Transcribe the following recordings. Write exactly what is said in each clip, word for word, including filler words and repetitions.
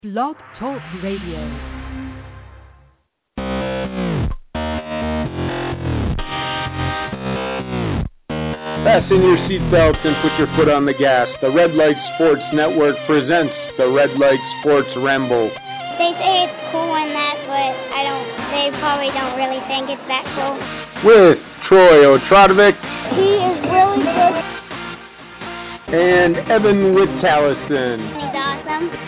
Blog Talk Radio. Fasten your seatbelts and put your foot on the gas. The Red Light Sports Network presents the Red Light Sports Ramble. They say it's cool and that, but I don't. They probably don't really think it's that cool. With Troy Otradovic. He is really good. And Evan Wittallison. He's awesome.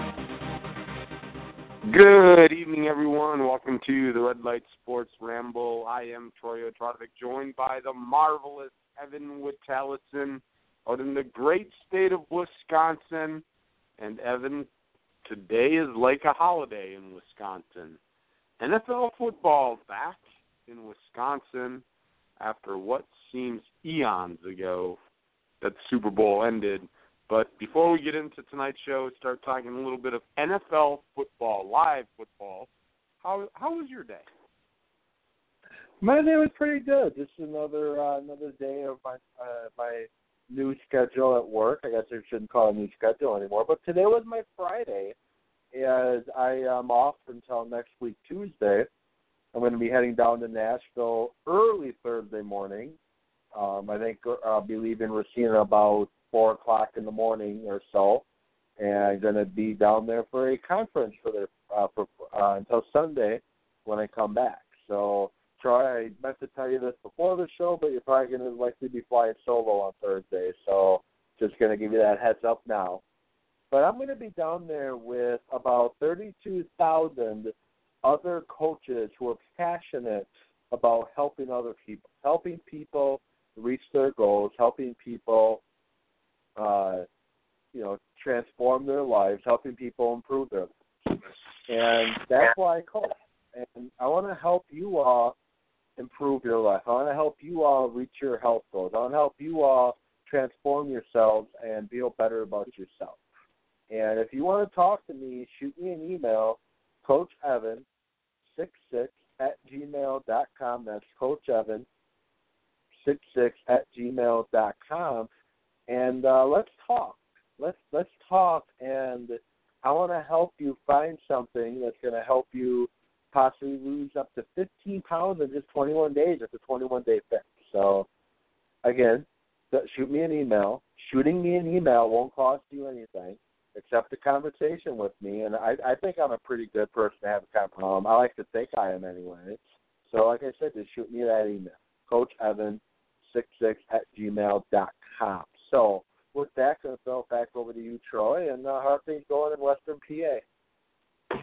Good evening, everyone. Welcome to the Red Light Sports Ramble. I am Troy Otradovic, joined by the marvelous Evan Wittallison out in the great state of Wisconsin. And Evan, today is like a holiday in Wisconsin. N F L football back in Wisconsin after what seems eons ago that the Super Bowl ended. But before we get into tonight's show, start talking a little bit of N F L football, live football. How how was your day? My day was pretty good. Just another uh, another day of my uh, my new schedule at work. I guess I shouldn't call it a new schedule anymore. But today was my Friday, as I am off until next week Tuesday. I'm going to be heading down to Nashville early Thursday morning. Um, I think I'll be leaving Racine about four o'clock in the morning or so, and I'm going to be down there for a conference for their uh, for, uh, until Sunday when I come back. So, Troy, I meant to tell you this before the show, but you're probably going to likely be flying solo on Thursday, so just going to give you that heads up now. But I'm going to be down there with about thirty-two thousand other coaches who are passionate about helping other people, helping people reach their goals, helping people Uh, you know, transform their lives, helping people improve their lives. And that's why I coach. And I want to help you all improve your life. I want to help you all reach your health goals. I want to help you all transform yourselves and feel better about yourself. And if you want to talk to me, shoot me an email, Coach Evan sixty-six at gmail dot com. That's Coach Evan sixty-six at gmail dot com. And uh, let's talk. Let's let's talk, and I want to help you find something that's going to help you possibly lose up to fifteen pounds in just twenty-one days. It's a twenty-one day fix. So, again, shoot me an email. Shooting me an email won't cost you anything except a conversation with me, and I, I think I'm a pretty good person to have a conversation. Um, I like to think I am anyway. So, like I said, just shoot me that email, Coach Evan sixty-six at gmail dot com. So, with that, I'm going to throw it back over to you, Troy, and uh, how are things going in Western P A?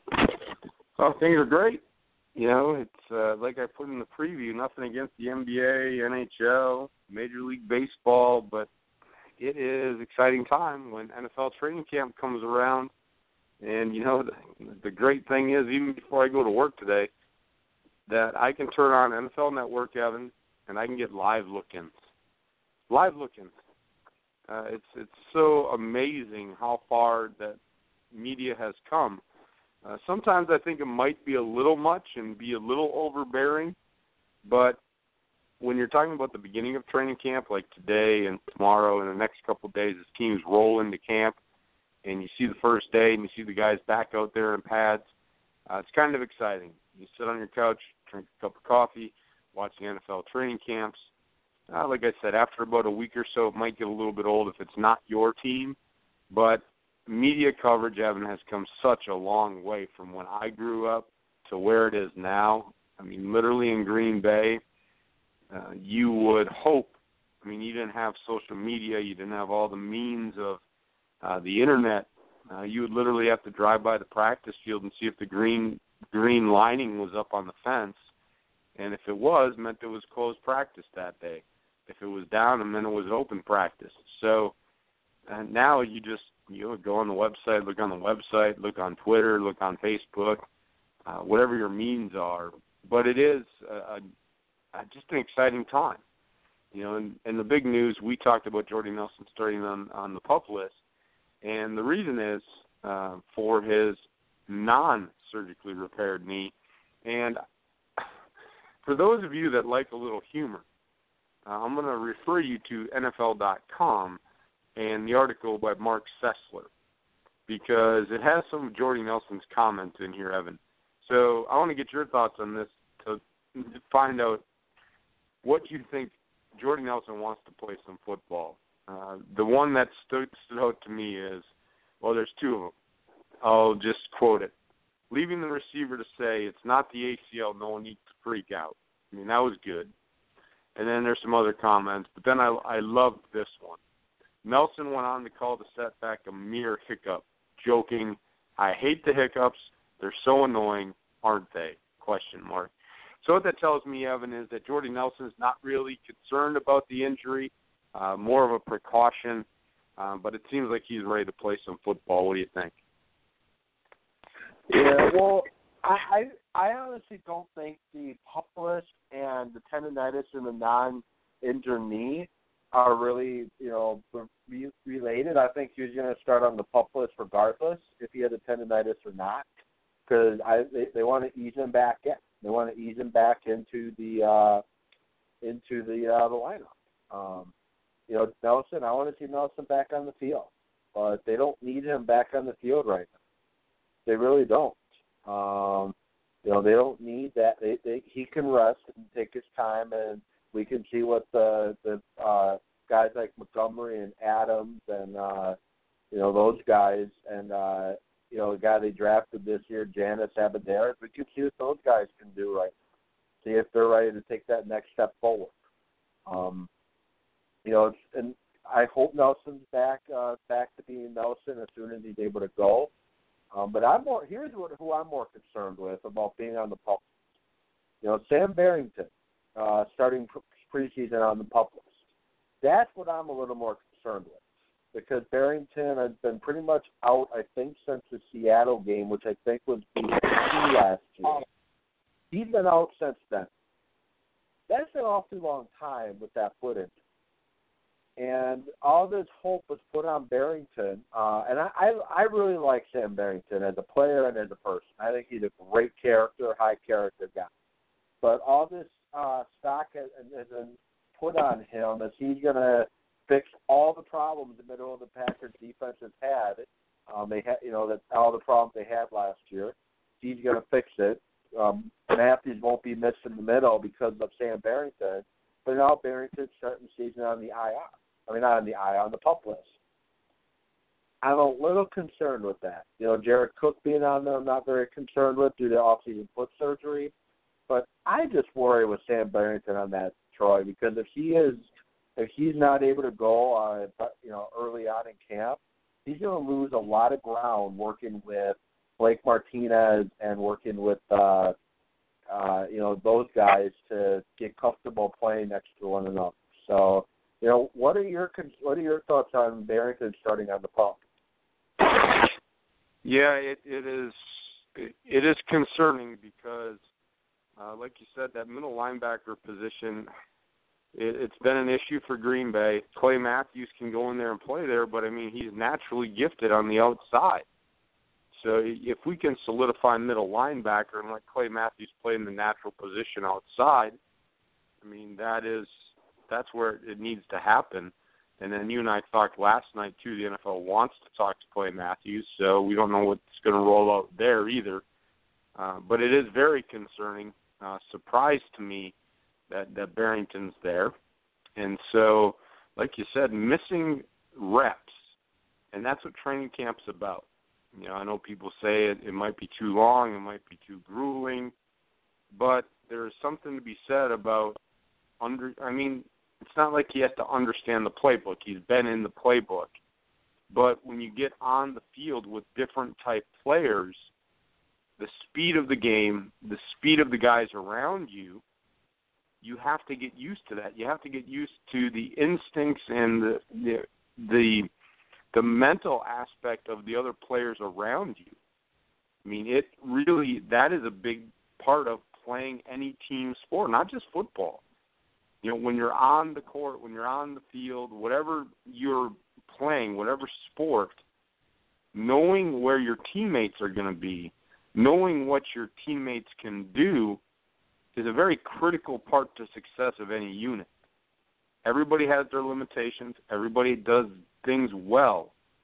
Oh, things are great. You know, it's uh, like I put in the preview, nothing against the N B A, N H L, Major League Baseball, but it is exciting time when N F L training camp comes around. And, you know, the, the great thing is, even before I go to work today, that I can turn on N F L Network, Evan, and I can get live look-ins. Live look-ins. Uh, it's it's so amazing how far that media has come. Uh, sometimes I think it might be a little much and be a little overbearing, but when you're talking about the beginning of training camp, like today and tomorrow and the next couple of days, as teams roll into camp, and you see the first day and you see the guys back out there in pads, uh, it's kind of exciting. You sit on your couch, drink a cup of coffee, watch the N F L training camps. Uh, like I said, after about a week or so, it might get a little bit old if it's not your team. But media coverage, Evan, has come such a long way from when I grew up to where it is now. I mean, literally in Green Bay, uh, you would hope, I mean, you didn't have social media, you didn't have all the means of uh, the Internet. Uh, you would literally have to drive by the practice field and see if the green green lining was up on the fence. And if it was, it meant it was closed practice that day. If it was down, it meant it was open practice. So uh, now you just you know, go on the website, look on the website, look on Twitter, look on Facebook, uh, whatever your means are. But it is a, a, a, just an exciting time. You know, and, and the big news, we talked about Jordy Nelson starting on, on the PUP list. And the reason is uh, for his non-surgically repaired knee. And for those of you that like a little humor, uh, I'm going to refer you to N F L dot com and the article by Mark Sessler, because it has some of Jordy Nelson's comments in here, Evan. So I want to get your thoughts on this to find out what you think Jordy Nelson wants to play some football. Uh, the one that stood, stood out to me is, well, there's two of them. I'll just quote it. Leaving the receiver to say it's not the A C L, no one needs to freak out. I mean, that was good. And then there's some other comments, but then I, I loved this one. Nelson went on to call the setback a mere hiccup, joking, I hate the hiccups. They're so annoying, aren't they? Question mark. So what that tells me, Evan, is that Jordy Nelson is not really concerned about the injury, uh, more of a precaution, um, but it seems like he's ready to play some football. What do you think? Yeah, well, I, I I honestly don't think the pup list and the tendonitis in the non-injured knee are really, you know, re- related. I think he was going to start on the pup list regardless if he had the tendonitis or not, because I they, they want to ease him back in. They want to ease him back into the uh, into the uh, the lineup. Um, you know, Nelson. I want to see Nelson back on the field, but they don't need him back on the field right now. They really don't. Um, you know, they don't need that. They, they, he can rest and take his time, and we can see what the the uh, guys like Montgomery and Adams and uh, you know those guys, and uh, you know the guy they drafted this year, Janice Abadaris. We can see what those guys can do right now. See if they're ready to take that next step forward. Um, you know, it's, and I hope Nelson's back uh, back to being Nelson as soon as he's able to go. Um, but I'm more. Here's what, who I'm more concerned with about being on the pup list. You know, Sam Barrington uh, starting preseason on the pup list. That's what I'm a little more concerned with, because Barrington has been pretty much out, I think, since the Seattle game, which I think was B C last year. He's been out since then. That's an awfully long time with that foot injury. And all this hope was put on Barrington, uh, and I, I I really like Sam Barrington as a player and as a person. I think he's a great character, high character guy. But all this uh, stock has, has been put on him as he's going to fix all the problems the middle of the Packers defense has had. Um, they had, you know, that all the problems they had last year. He's going to fix it. Um, Matthews won't be missed in the middle because of Sam Barrington. But now Barrington's starting the season on the I R. I mean, not on the I R, on the pup list. I'm a little concerned with that. You know, Jared Cook being on there, I'm not very concerned with due to off-season foot surgery. But I just worry with Sam Barrington on that, Troy, because if he is, if he's not able to go, uh, you know, early on in camp, he's going to lose a lot of ground working with Blake Martinez and working with, uh, uh, you know, those guys to get comfortable playing next to one another. So, you know, what are your what are your thoughts on Barrington starting on the pup? Yeah, it, it is it, it is concerning because, uh, like you said, that middle linebacker position, it, it's been an issue for Green Bay. Clay Matthews can go in there and play there, but I mean he's naturally gifted on the outside. So if we can solidify middle linebacker and let Clay Matthews play in the natural position outside, I mean that is. That's where it needs to happen. And then you and I talked last night, too. The N F L wants to talk to Clay Matthews, so we don't know what's going to roll out there either. Uh, but it is very concerning, uh, surprise to me that, that Barrington's there. And so, like you said, missing reps, and that's what training camp's about. You know, I know people say it, it might be too long, it might be too grueling, but there's something to be said about under. I mean, it's not like he has to understand the playbook. He's been in the playbook. But when you get on the field with different type players, the speed of the game, the speed of the guys around you, you have to get used to that. You have to get used to the instincts and the the the, the mental aspect of the other players around you. I mean, it really, that is a big part of playing any team sport, not just football. You know, when you're on the court, when you're on the field, whatever you're playing, whatever sport, knowing where your teammates are going to be, knowing what your teammates can do is a very critical part to success of any unit. Everybody has their limitations. Everybody does things well.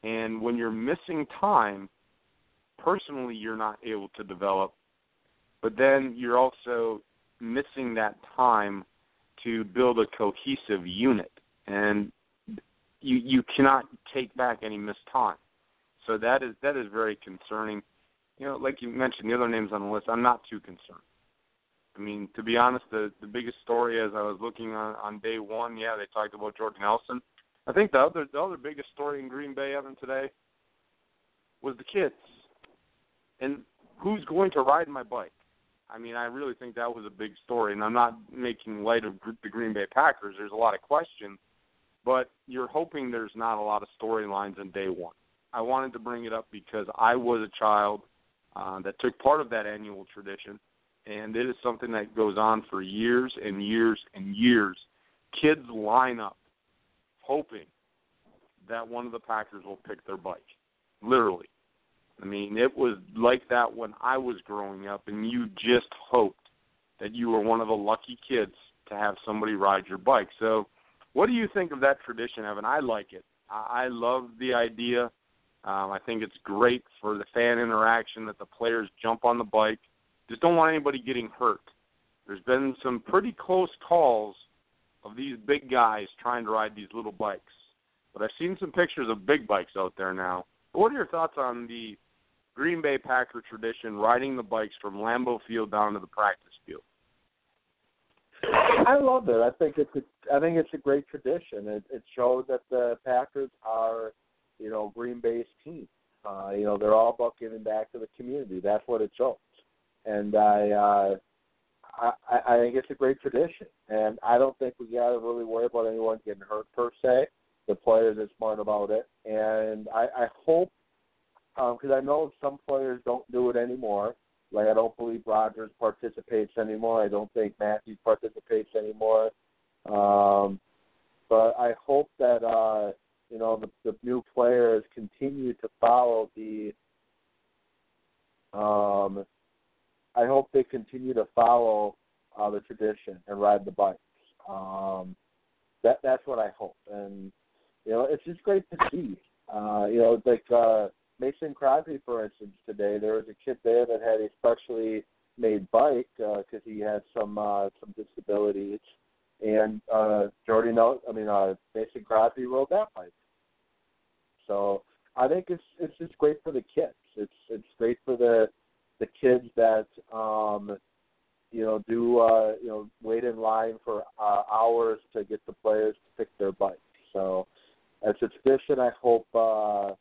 And when you're missing time, personally you're not able to develop, but then you're also missing that time to build a cohesive unit. And you you cannot take back any missed time. So that is that is very concerning. You know, like you mentioned, the other names on the list, I'm not too concerned. I mean, to be honest, the, the biggest story as I was looking on, on day one, yeah, they talked about Jordan Nelson. I think the other the other biggest story in Green Bay, Evan, today was the kids. And who's going to ride my bike? I mean, I really think that was a big story, and I'm not making light of the Green Bay Packers. There's a lot of questions, but you're hoping there's not a lot of storylines in day one. I wanted to bring it up because I was a child uh, that took part of that annual tradition, and it is something that goes on for years and years and years. Kids line up hoping that one of the Packers will pick their bike, literally. I mean, it was like that when I was growing up, and you just hoped that you were one of the lucky kids to have somebody ride your bike. So what do you think of that tradition, Evan? I like it. I love the idea. Um, I think it's great for the fan interaction that the players jump on the bike. Just don't want anybody getting hurt. There's been some pretty close calls of these big guys trying to ride these little bikes. But I've seen some pictures of big bikes out there now. What are your thoughts on the Green Bay Packer tradition riding the bikes from Lambeau Field down to the practice field? I love it. I think it's a, I think it's a great tradition. It, it shows that the Packers are, you know, Green Bay's team. Uh, you know, they're all about giving back to the community. That's what it shows. And I, uh, I, I think it's a great tradition. And I don't think we got to really worry about anyone getting hurt per se. The players are smart about it. And I, I hope, because um, I know some players don't do it anymore. Like, I don't believe Rodgers participates anymore. I don't think Matthews participates anymore. Um, but I hope that, uh, you know, the, the new players continue to follow the um, – I hope they continue to follow uh, the tradition and ride the bikes. Um, that That's what I hope. And, you know, it's just great to see. Uh, you know, like uh, Mason Crosby, for instance, today, there was a kid there that had a specially made bike because uh, he had some uh, some disabilities. And uh, Jordy, no, I mean, uh, Mason Crosby rode that bike. So I think it's it's just great for the kids. It's it's great for the the kids that um, you know do uh, you know wait in line for uh, hours to get the players to pick their bike. So it's a tradition I hope uh,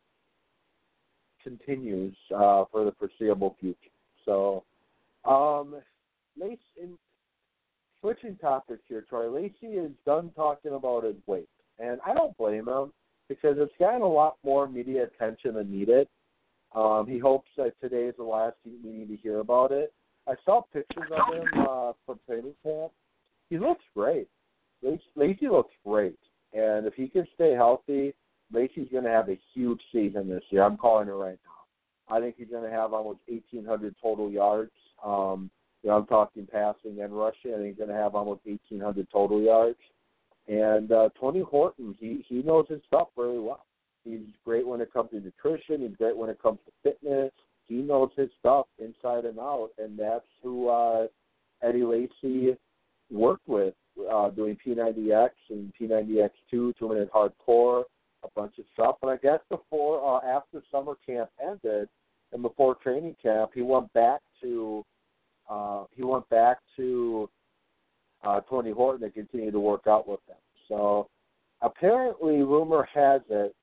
continues uh, for the foreseeable future. So um, Lacy, in, switching topics here, Troy. Lacy is done talking about his weight, and I don't blame him, because it's gotten a lot more media attention than needed. Um, he hopes that today is the last we need to hear about it. I saw pictures of him uh, from training camp. He looks great. Lacy, Lacy looks great. And if he can stay healthy, Lacy's going to have a huge season this year. I'm calling it right now. I think he's going to have almost eighteen hundred total yards. Um, you know, I'm talking passing and rushing. I think he's going to have almost eighteen hundred total yards. And uh, Tony Horton, he, he knows his stuff very well. He's great when it comes to nutrition. He's great when it comes to fitness. He knows his stuff inside and out, and that's who uh, Eddie Lacy worked with, uh, doing P ninety X and P ninety X two, two-minute hardcore, a bunch of stuff. And I guess before, uh, after summer camp ended and before training camp, he went back to uh, he went back to Uh, Tony Horton to continue to work out with them. So apparently, rumor has it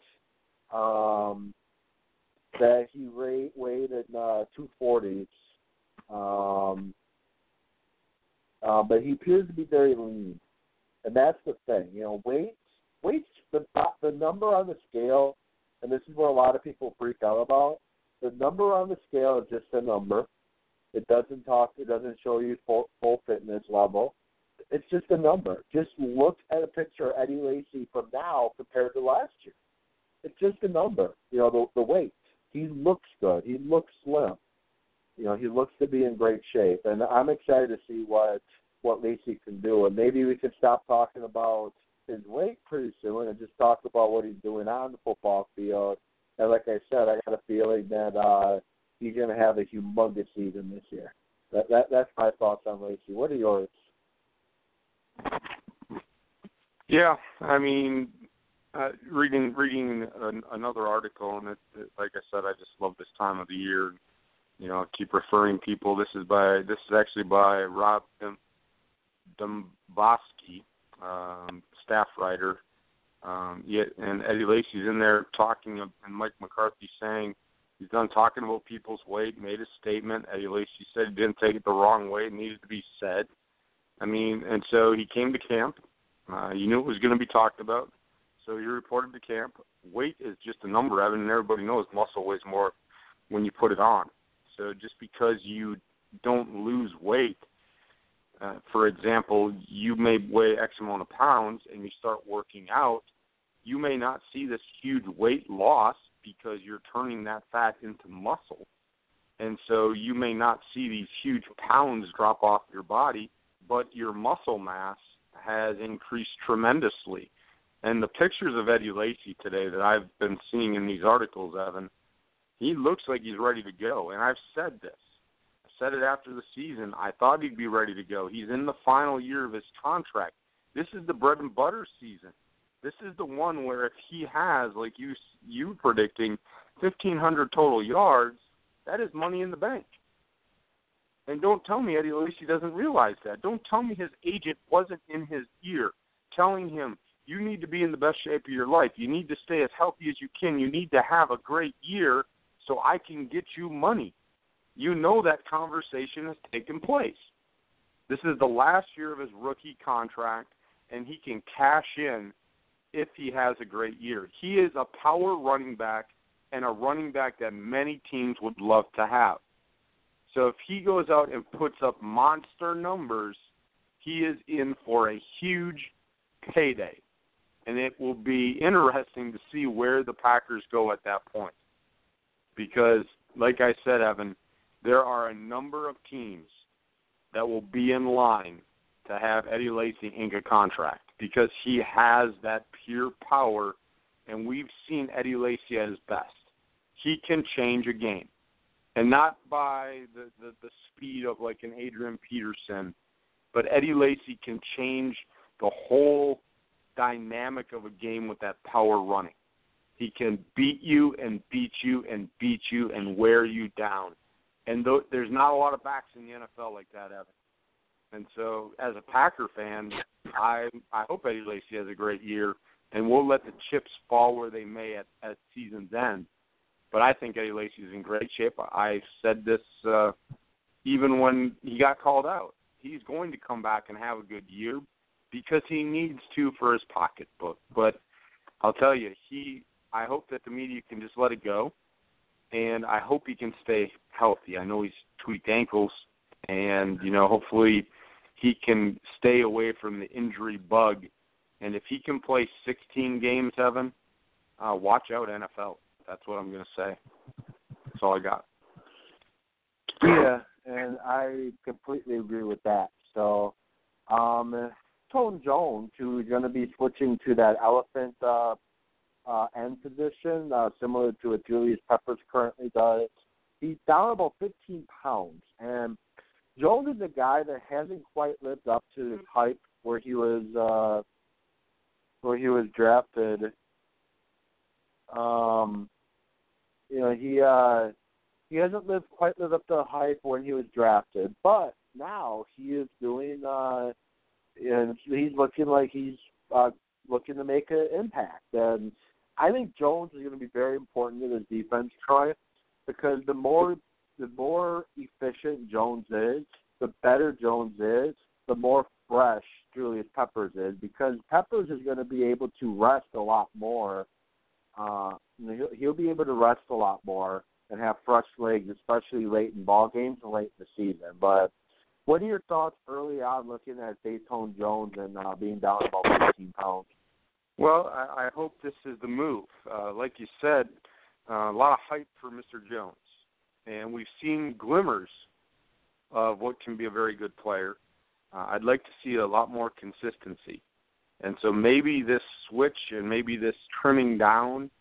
um, that he rate, weighed in uh, two forties, um, uh, but he appears to be very lean, and that's the thing. You know, weight, weight, the the number on the scale, and this is where a lot of people freak out about. The number on the scale is just a number. It doesn't talk. It doesn't show you full, full fitness level. It's just a number. Just look at a picture of Eddie Lacy from now compared to last year. It's just a number. You know, the, the weight. He looks good. He looks slim. You know, he looks to be in great shape. And I'm excited to see what what Lacy can do. And maybe we can stop talking about his weight pretty soon and just talk about what he's doing on the football field And like I said, I got a feeling that uh, he's going to have a humongous season this year. That, that That's my thoughts on Lacy. What are yours? Yeah, I mean, uh, reading reading an, another article, and it, it, like I said, I just love this time of the year. You know, I keep referring people. This is by this is actually by Rob Dombosky, um, staff writer. Um, yet, and Eddie Lacy's in there talking, and Mike McCarthy saying he's done talking about people's weight, made a statement. Eddie Lacy said he didn't take it the wrong way. It needed to be said. I mean, and so he came to camp. Uh, you knew it was going to be talked about. So he reported to camp. Weight is just a number, Evan, and everybody knows muscle weighs more when you put it on. So just because you don't lose weight, uh, for example, you may weigh X amount of pounds and you start working out, you may not see this huge weight loss because you're turning that fat into muscle. And so you may not see these huge pounds drop off your body, but your muscle mass has increased tremendously. And the pictures of Eddie Lacy today that I've been seeing in these articles, Evan, he looks like he's ready to go. And I've said this. I said it after the season. I thought he'd be ready to go. He's in the final year of his contract. This is the bread and butter season. This is the one where if he has, like you you predicting, fifteen hundred total yards, that is money in the bank. And don't tell me Eddie Lacy doesn't realize that. Don't tell me his agent wasn't in his ear telling him, you need to be in the best shape of your life. You need to stay as healthy as you can. You need to have a great year so I can get you money. You know that conversation has taken place. This is the last year of his rookie contract, and he can cash in if he has a great year. He is a power running back and a running back that many teams would love to have. So if he goes out and puts up monster numbers, he is in for a huge payday. And it will be interesting to see where the Packers go at that point. Because, like I said, Evan, there are a number of teams that will be in line to have Eddie Lacy ink a contract because he has that pure power, and we've seen Eddie Lacy at his best. He can change a game. And not by the, the, the speed of like an Adrian Peterson, but Eddie Lacy can change the whole dynamic of a game with that power running. He can beat you and beat you and beat you and wear you down. And th- there's not a lot of backs in the N F L like that, Evan. And so as a Packer fan, I I hope Eddie Lacy has a great year, and we'll let the chips fall where they may at, at season's end. But I think Eddie Lacy is in great shape. I said this uh, even when he got called out. He's going to come back and have a good year because he needs to for his pocketbook. But I'll tell you, he. I hope that the media can just let it go, and I hope he can stay healthy. I know he's tweaked ankles, and, you know, hopefully he can stay away from the injury bug. And if he can play sixteen games, Evan, uh, watch out N F L. That's what I'm going to say. That's all I got. Yeah, and I completely agree with that. So, um, Tone Jones, who is going to be switching to that elephant uh, uh, end position, uh, similar to what Julius Peppers currently does, he's down about fifteen pounds. And Jones is a guy that hasn't quite lived up to his hype where he was uh, where he was drafted. Um, you know, he uh, he hasn't lived quite lived up to the hype when he was drafted, but now he is doing, uh, and he's looking like he's uh, looking to make an impact. And I think Jones is going to be very important to this defense, Troy, because the more the more efficient Jones is, the better Jones is, the more fresh Julius Peppers is, because Peppers is going to be able to rest a lot more. Uh, he'll, he'll be able to rest a lot more and have fresh legs, especially late in ball games and late in the season. But what are your thoughts early on looking at Datone Jones and uh, being down about fifteen pounds? Well, I, I hope this is the move. Uh, like you said, uh, a lot of hype for Mister Jones. And we've seen glimmers of what can be a very good player. Uh, I'd like to see a lot more consistency. And so maybe this switch and maybe this trimming down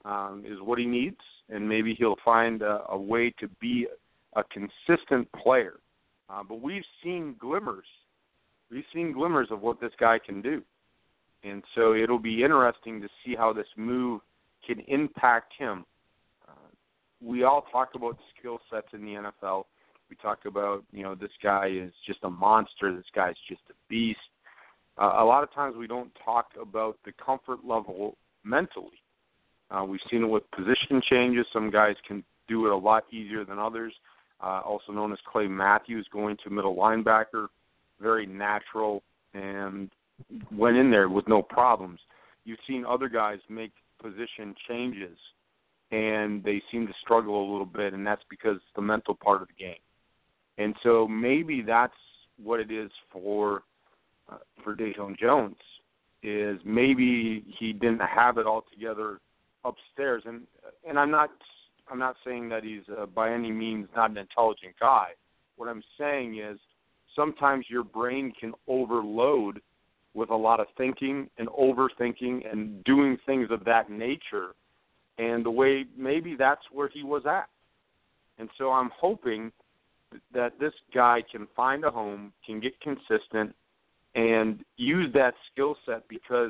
um, is what he needs, and maybe he'll find a, a way to be a consistent player. Uh, but we've seen glimmers. We've seen glimmers of what this guy can do. And so it'll be interesting to see how this move can impact him. Uh, we all talk about skill sets in the N F L. We talk about, you know, this guy is just a monster. This guy's just a beast. Uh, a lot of times we don't talk about the comfort level mentally. Uh, we've seen it with position changes. Some guys can do it a lot easier than others, uh, also known as Clay Matthews going to middle linebacker, very natural and went in there with no problems. You've seen other guys make position changes, and they seem to struggle a little bit, and that's because it's the mental part of the game. And so maybe that's what it is for uh, for DeJong Jones, is maybe he didn't have it all together upstairs. And and I'm not I'm not saying that he's uh, by any means not an intelligent guy. What I'm saying is sometimes your brain can overload with a lot of thinking and overthinking and doing things of that nature. And the way maybe that's where he was at. And so I'm hoping that this guy can find a home, can get consistent, and use that skill set, because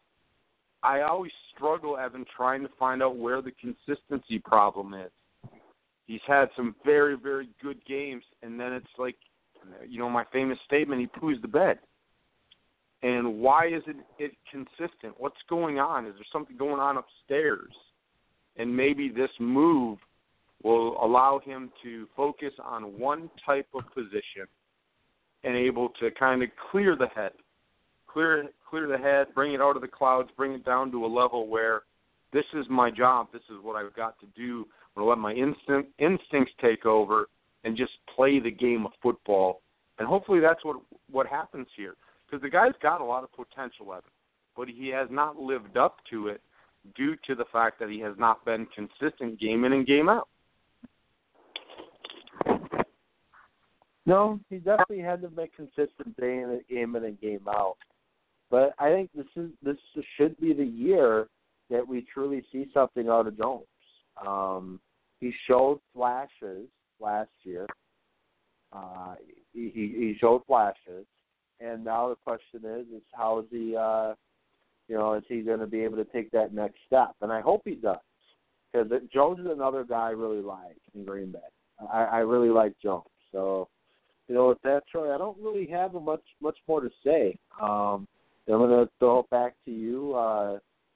I always struggle, Evan, trying to find out where the consistency problem is. He's had some very, very good games, and then it's like, you know, my famous statement, he poos the bed. And why isn't it consistent? What's going on? Is there something going on upstairs? And maybe this move will allow him to focus on one type of position and able to kind of clear the head, clear clear the head, bring it out of the clouds, bring it down to a level where this is my job, this is what I've got to do. I'm going to let my instinct, instincts take over and just play the game of football. And hopefully that's what what happens here, because the guy's got a lot of potential, Evan, but he has not lived up to it due to the fact that he has not been consistent game in and game out. No, he definitely had to make consistent day in, game in and game out. But I think this is this should be the year that we truly see something out of Jones. Um, he showed flashes last year. Uh, he, he showed flashes, and now the question is, is how is he, uh, you know, is he going to be able to take that next step? And I hope he does, because Jones is another guy I really like in Green Bay. I, I really like Jones. So, you know, with that, Troy, I don't really have much much more to say. Um, I'm going to throw it back to you, uh,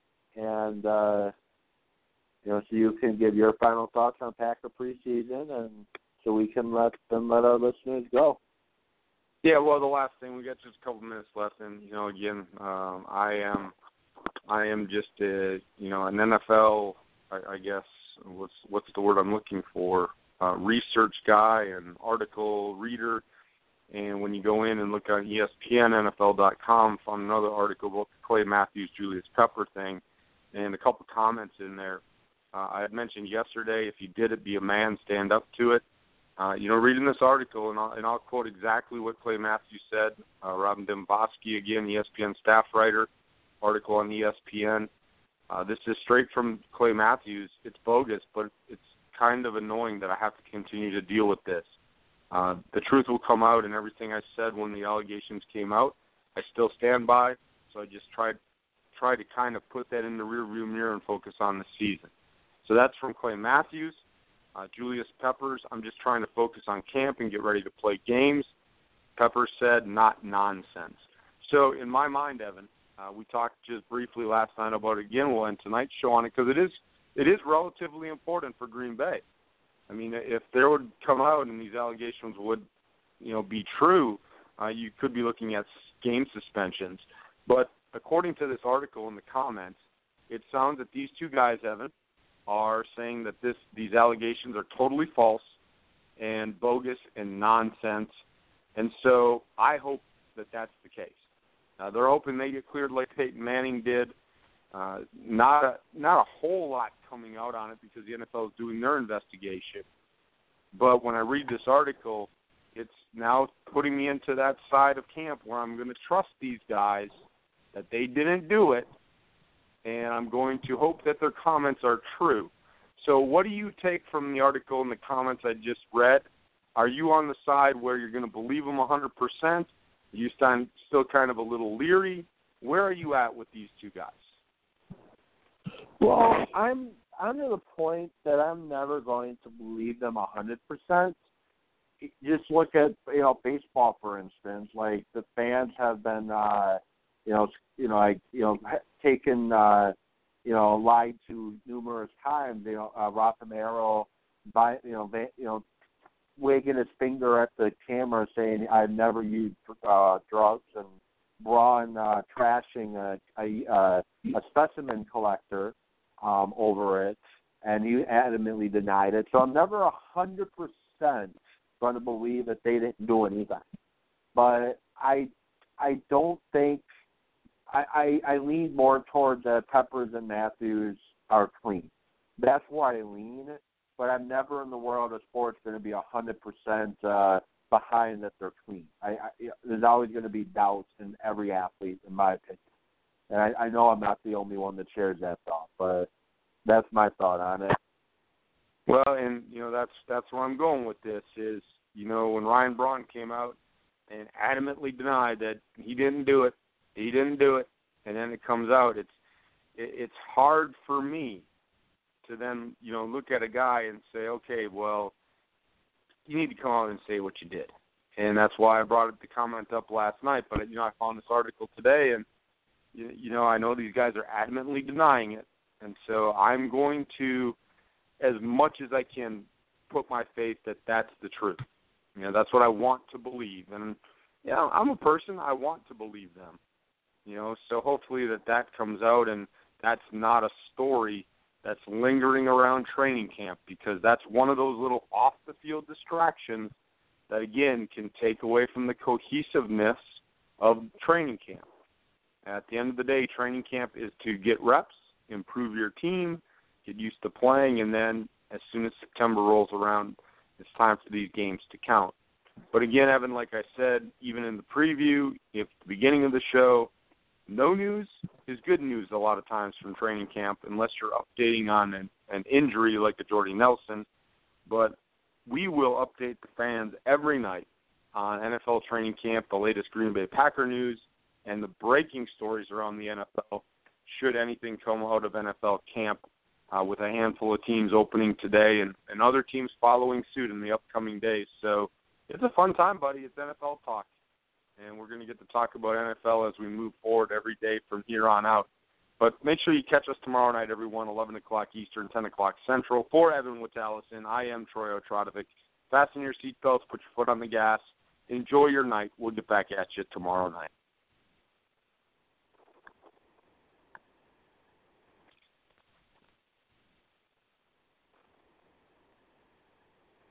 and uh, you know, so you can give your final thoughts on Packer preseason, and so we can let them let our listeners go. Yeah, well, the last thing, we got just a couple minutes left, and you know, again, um, I am, I am just a, you know, an N F L, I, I guess, what's what's the word I'm looking for? Uh, research guy and article reader. And when you go in and look on E S P N N F L dot com, found another article about the Clay Matthews, Julius Pepper thing, and a couple comments in there. Uh, I had mentioned yesterday, if you did it, be a man, stand up to it. Uh, you know, reading this article, and I'll, and I'll quote exactly what Clay Matthews said. Uh, Robin Dembowski, again, E S P N staff writer, article on E S P N. Uh, this is straight from Clay Matthews. It's bogus, but it's kind of annoying that I have to continue to deal with this. Uh, the truth will come out, and everything I said when the allegations came out, I still stand by. So I just tried try to kind of put that in the rearview mirror and focus on the season. So that's from Clay Matthews. Uh, Julius Peppers, I'm just trying to focus on camp and get ready to play games. Peppers said, not nonsense. So in my mind, Evan, uh, we talked just briefly last night about it again. We'll end tonight's show on it, because it is it is relatively important for Green Bay. I mean, if there would come out and these allegations would, you know, be true, uh, you could be looking at game suspensions. But according to this article in the comments, it sounds that these two guys, Evan, are saying that this these allegations are totally false and bogus and nonsense. And so I hope that that's the case. Uh, they're hoping they get cleared like Peyton Manning did. Uh, not a, not a whole lot coming out on it because the N F L is doing their investigation. But when I read this article, it's now putting me into that side of camp where I'm going to trust these guys that they didn't do it, and I'm going to hope that their comments are true. So what do you take from the article and the comments I just read? Are you on the side where you're going to believe them one hundred percent? Are you still kind of a little leery? Where are you at with these two guys? Well, I'm I'm to the point that I'm never going to believe them one hundred percent. Just look at, you know, baseball, for instance. Like, the fans have been, uh, you know, you know, like, you know, taken, uh, you know, lied to numerous times. You know, uh, Rothamero, by, you know, they, you know, wagging his finger at the camera saying, "I've never used uh, drugs," and Braun uh, trashing a, a, uh, a specimen collector um, over it, and he adamantly denied it. So I'm never a hundred percent going to believe that they didn't do anything. But I, I don't think I, I, I lean more towards uh, Peppers and Matthews are clean. That's where I lean. But I'm never in the world of sports going to be a hundred percent behind that they're clean. I, I, there's always going to be doubts in every athlete, in my opinion. And I, I know I'm not the only one that shares that thought, but that's my thought on it. Well, and, you know, that's that's where I'm going with this is, you know, when Ryan Braun came out and adamantly denied that he didn't do it, he didn't do it, and then it comes out, it's it, it's hard for me to then, you know, look at a guy and say, okay, well, you need to come out and say what you did. And that's why I brought the comment up last night. But, you know, I found this article today, and, you, you know, I know these guys are adamantly denying it. And so I'm going to, as much as I can, put my faith that that's the truth. You know, that's what I want to believe. And, you know, I'm a person, I want to believe them. You know, so hopefully that that comes out and that's not a story that's lingering around training camp, because that's one of those little off-the-field distractions that, again, can take away from the cohesiveness of training camp. At the end of the day, training camp is to get reps, improve your team, get used to playing, and then as soon as September rolls around, it's time for these games to count. But again, Evan, like I said, even in the preview, if the beginning of the show, no news is good news a lot of times from training camp, unless you're updating on an, an injury like a Jordy Nelson. But we will update the fans every night on N F L training camp, the latest Green Bay Packer news, and the breaking stories around the N F L, should anything come out of N F L camp, uh, with a handful of teams opening today and, and other teams following suit in the upcoming days. So it's a fun time, buddy. It's N F L talk. And we're going to get to talk about N F L as we move forward every day from here on out. But make sure you catch us tomorrow night, everyone, eleven o'clock Eastern, ten o'clock Central. For Evan Witalison, I am Troy Otradovic. Fasten your seatbelts, put your foot on the gas. Enjoy your night. We'll get back at you tomorrow night.